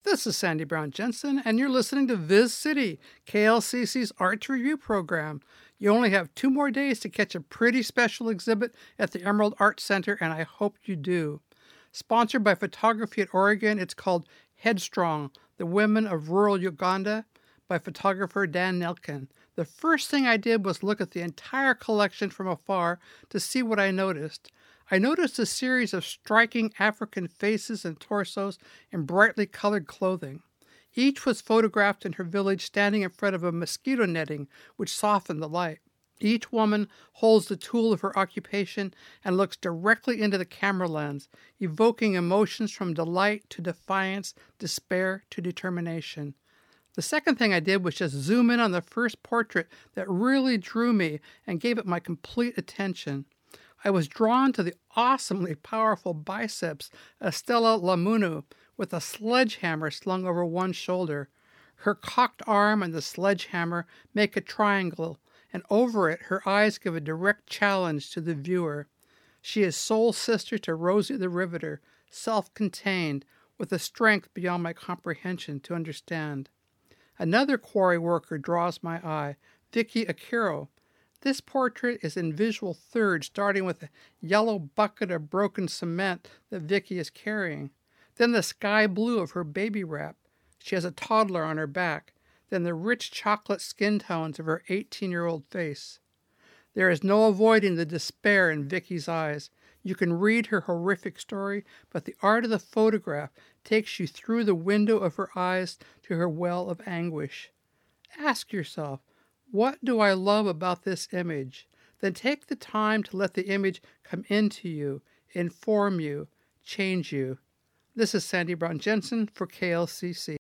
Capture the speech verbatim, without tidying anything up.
This is Sandy Brown Jensen, and you're listening to Viz City, K L C C's Arts Review program. You only have two more days to catch a pretty special exhibit at the Emerald Art Center, and I hope you do. Sponsored by Photography at Oregon, it's called Headstrong, The Women of Rural Uganda, by photographer Dan Nelken. The first thing I did was look at the entire collection from afar to see what I noticed. I noticed a series of striking African faces and torsos in brightly colored clothing. Each was photographed in her village standing in front of a mosquito netting which softened the light. Each woman holds the tool of her occupation and looks directly into the camera lens, evoking emotions from delight to defiance, despair to determination. The second thing I did was just zoom in on the first portrait that really drew me and gave it my complete attention. I was drawn to the awesomely powerful biceps of Stella Lamunu with a sledgehammer slung over one shoulder. Her cocked arm and the sledgehammer make a triangle, and over it her eyes give a direct challenge to the viewer. She is soul sister to Rosie the Riveter, self-contained, with a strength beyond my comprehension to understand. Another quarry worker draws my eye, Vicky Akiro. This portrait is in visual third, starting with a yellow bucket of broken cement that Vicky is carrying. Then the sky blue of her baby wrap. She has a toddler on her back. Then the rich chocolate skin tones of her eighteen-year-old face. There is no avoiding the despair in Vicky's eyes. You can read her horrific story, but the art of the photograph takes you through the window of her eyes to her well of anguish. Ask yourself, what do I love about this image? Then take the time to let the image come into you, inform you, change you. This is Sandy Brown Jensen for K L C C.